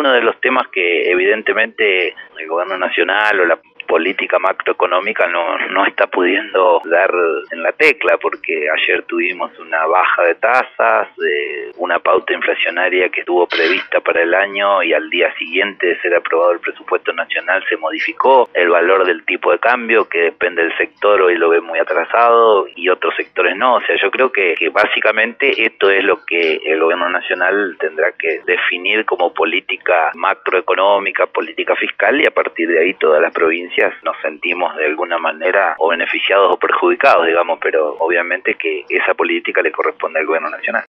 uno de los temas que evidentemente el gobierno nacional o la política macroeconómica no está pudiendo dar en la tecla, porque ayer tuvimos una baja de tasas, una pauta inflacionaria que estuvo prevista para el año y al día siguiente de ser aprobado el presupuesto nacional se modificó el valor del tipo de cambio, que depende del sector, hoy lo ve muy atrasado y otros sectores no. O sea, yo creo que básicamente esto es lo que el gobierno nacional tendrá que definir como política macroeconómica, política fiscal, y a partir de ahí todas las provincias nos sentimos de alguna manera o beneficiados o perjudicados, digamos, pero obviamente que esa política le corresponde al gobierno nacional.